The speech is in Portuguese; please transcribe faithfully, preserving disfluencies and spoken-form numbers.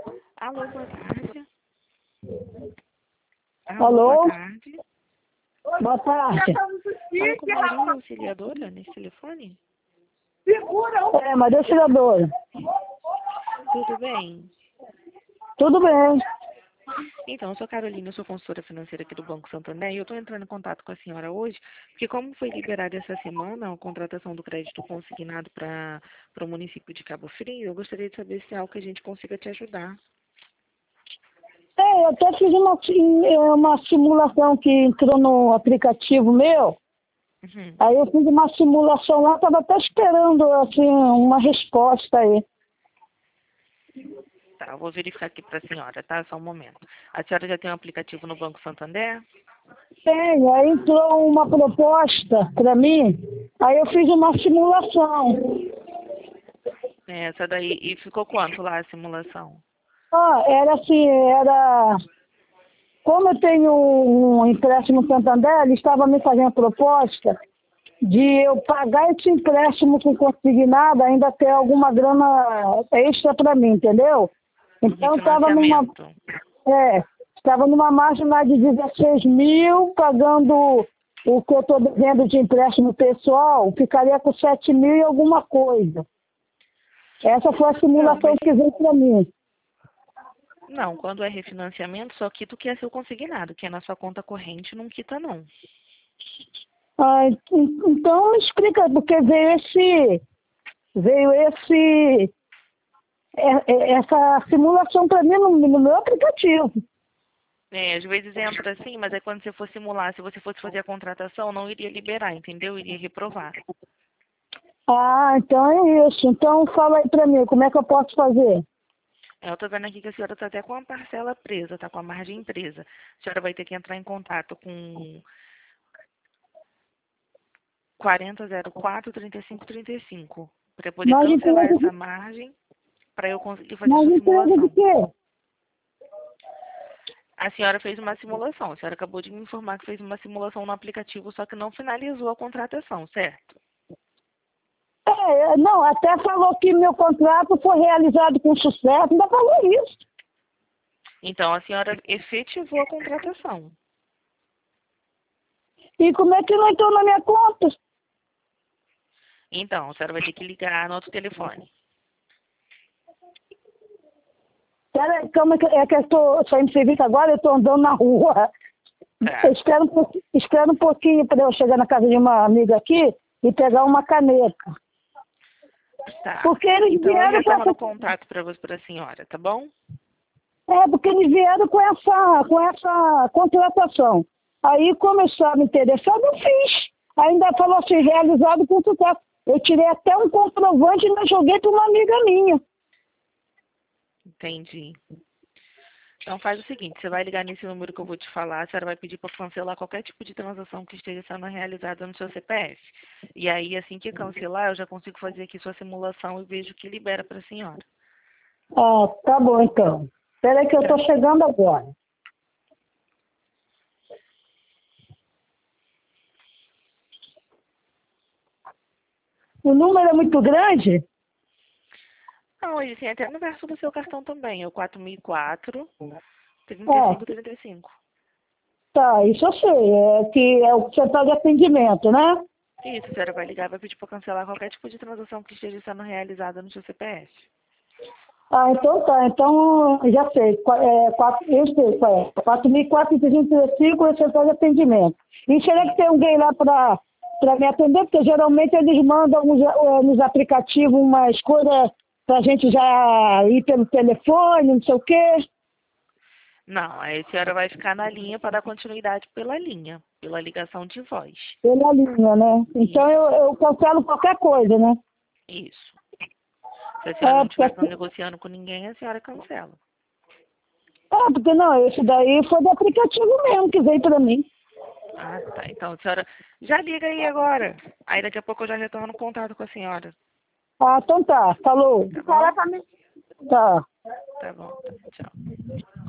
Alô, boa tarde. Alô? Boa tarde. Boa tarde. Fala com Maria, auxiliadora, nesse telefone? É, Maria Auxiliadora. Tudo bem? Tudo bem. Então, eu sou Carolina, eu sou consultora financeira aqui do Banco Santander e eu estou entrando em contato com a senhora hoje, porque como foi liberada essa semana a contratação do crédito consignado para o município de Cabo Frio, eu gostaria de saber se é algo que a gente consiga te ajudar. É, eu até fiz uma, sim- é, uma simulação que entrou no aplicativo meu. Uhum. Aí eu fiz uma simulação lá, estava até esperando assim, uma resposta aí. Tá, eu vou verificar aqui para a senhora, tá? Só um momento. A senhora já tem um aplicativo no Banco Santander? Tem, aí entrou uma proposta para mim, aí eu fiz uma simulação. É, essa daí, e ficou quanto lá a simulação? Ah, era assim, era... Como eu tenho um empréstimo no Santander, ele estava me fazendo a proposta de eu pagar esse empréstimo com consignado, ainda ter alguma grana extra para mim, entendeu? Um Então estava numa, refinanciamento. é, estava numa margem lá de dezesseis mil, pagando o que eu estou devendo de empréstimo pessoal, ficaria com sete mil e alguma coisa. Essa foi a Não, simulação mas que veio para mim. não, quando é refinanciamento, só quita o que é seu consignado, que é na sua conta corrente, não quita não. Ah, en- então me explica, porque veio esse, veio esse, é- é- essa simulação para mim no, no meu aplicativo. É, às vezes entra assim, mas é quando você for simular, se você fosse fazer a contratação, não iria liberar, entendeu? Iria reprovar. Ah, então é isso. Então fala aí para mim, como é que eu posso fazer? É, eu tô vendo aqui que a senhora tá até com a parcela presa, tá com a margem presa. A senhora vai ter que entrar em contato com quarenta zero quatro, trinta e cinco, trinta e cinco para poder Mas cancelar empresa essa de, margem para eu conseguir fazer mas sua empresa de simulação. quê? A senhora fez uma simulação. A senhora acabou de me informar que fez uma simulação no aplicativo, só que não finalizou a contratação, certo? É, não, até falou que meu contrato foi realizado com sucesso, ainda falou isso. Então, a senhora efetivou a contratação. E como é que não entrou na minha conta? Então, a senhora vai ter que ligar no outro telefone. Peraí, como é que, é que eu estou saindo de serviço agora, eu estou andando na rua. Tá, Espera um, pouqui- espera um pouquinho para eu chegar na casa de uma amiga aqui e pegar uma caneta. tá. Porque eles Então, eu vieram com retorno essa... o contato para você, para a senhora, tá bom? É, porque eles vieram com essa, com essa contratação. Aí, como eu estava interessado, eu fiz. Ainda falou assim, realizado com sucesso. Eu tirei até um comprovante e ainda joguei para uma amiga minha. Entendi. Então, faz o seguinte, você vai ligar nesse número que eu vou te falar, a senhora vai pedir para cancelar qualquer tipo de transação que esteja sendo realizada no seu C P F. E aí, assim que cancelar, eu já consigo fazer aqui sua simulação e vejo o que libera para a senhora. Ah, tá bom então. Espera aí que eu estou chegando agora. O número é muito grande? Não, e assim, até no verso do seu cartão também, é o quatro mil e quatro, trinta e cinco, É, trinta e cinco. tá, isso eu sei. É que é o central de atendimento, né? Isso, a senhora vai ligar e vai pedir para cancelar qualquer tipo de transação que esteja sendo realizada no seu C P F. Ah, então tá. Então, já sei. Qua- É, quatro, eu sei qual é. quatro mil quatrocentos e trinta e cinco é central de atendimento. E será que tem alguém lá para para me atender? Porque geralmente eles mandam nos, eh, nos aplicativos umas coisas para a gente já ir pelo telefone, não sei o quê. Não, aí a senhora vai ficar na linha para dar continuidade pela linha, pela ligação de voz. Pela linha, né? Então eu, Isso, eu cancelo qualquer coisa, né? isso. Se a senhora É, não estiver porque, negociando com ninguém, a senhora cancela. é, porque não, esse daí foi do aplicativo mesmo que veio para mim. Ah, tá. Então, a senhora já liga aí agora. Aí daqui a pouco eu já retorno contato com a senhora. Ah, então tá. Falou. Tá bom? Tá. Tá bom, tá. Tchau.